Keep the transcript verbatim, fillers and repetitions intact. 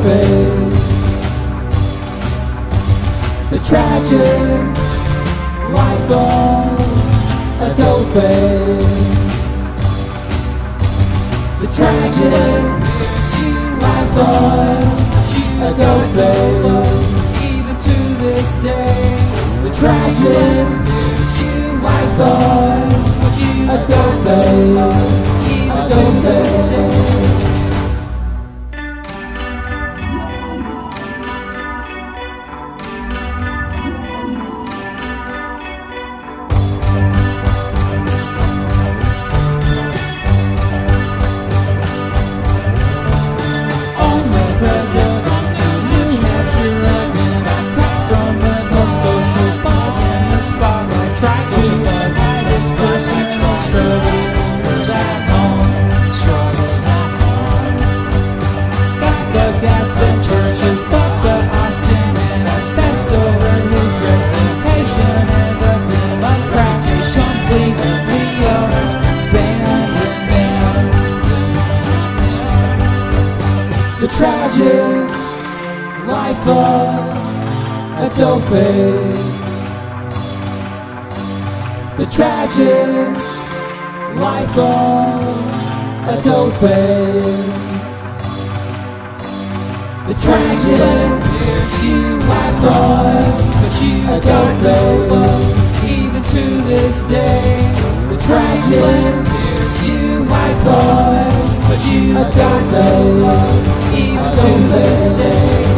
face. The tragic life of a dope face. The tragic life of a dope face. Even to this day. The tragic life of a dope face. Even to this day. The tragic life of a dope face. The tragic life of a dope face. The tragic life of a dope face. Even to this day. The tragic life of a dope face. Even to this day.